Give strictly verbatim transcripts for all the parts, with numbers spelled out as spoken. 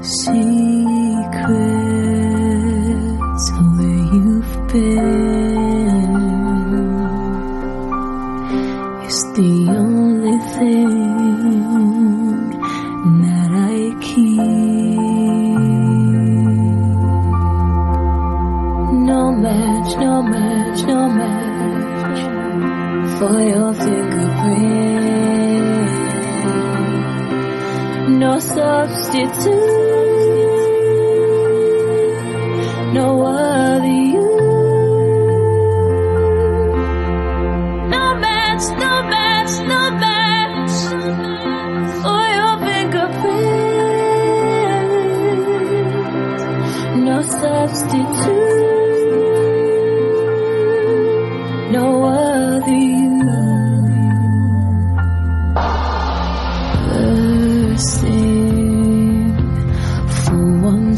secrets where you've been is the only thing that I keep. No match, no match, no match for your fingerprint. No substitute, no other you. No match, no match, no match for your fingerprint. No substitute, no other you. First thing for one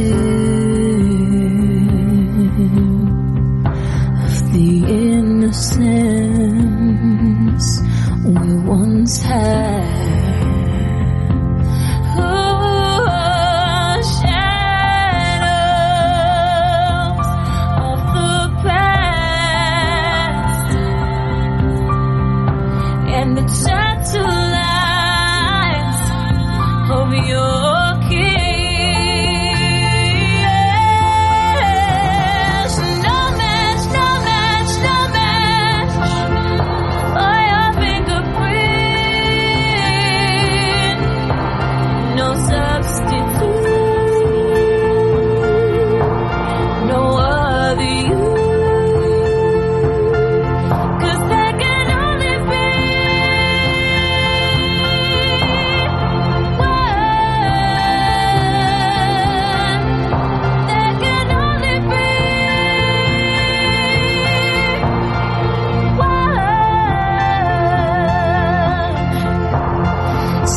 sip of the innocence we once had. Oh, shadows of the past and the gentle lights of your kiss. No match, no match, no match for your fingerprint. No substitute, no other you. 'Cause there can only be one. There can only be one.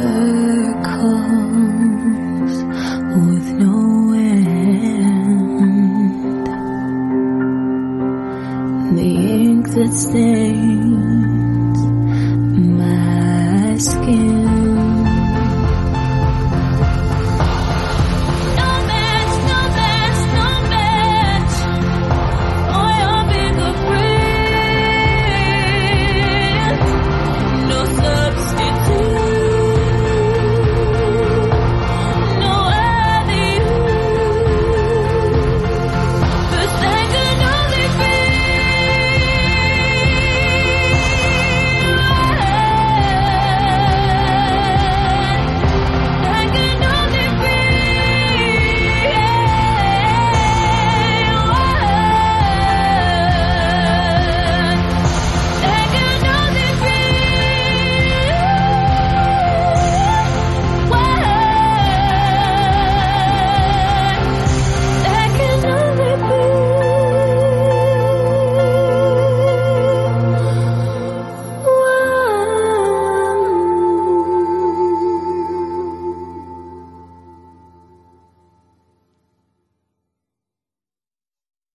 Circles with no end. The ink that stains